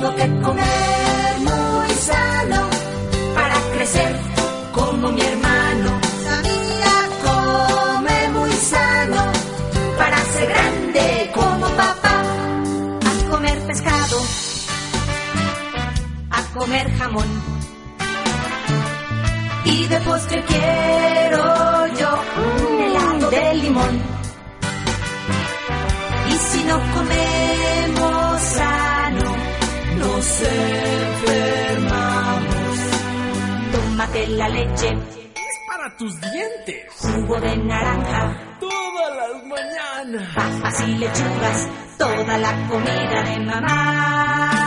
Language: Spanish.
Tengo que comer muy sano para crecer como mi hermano. Sabía comer muy sano para ser grande como papá. A comer pescado, a comer jamón. Y de postre quiero yo un helado de limón. Y si no comemos sano, nos enfermamos. Tómate la leche, es para tus dientes. Jugo de naranja, todas las mañanas. papas y lechugas, toda la comida de mamá.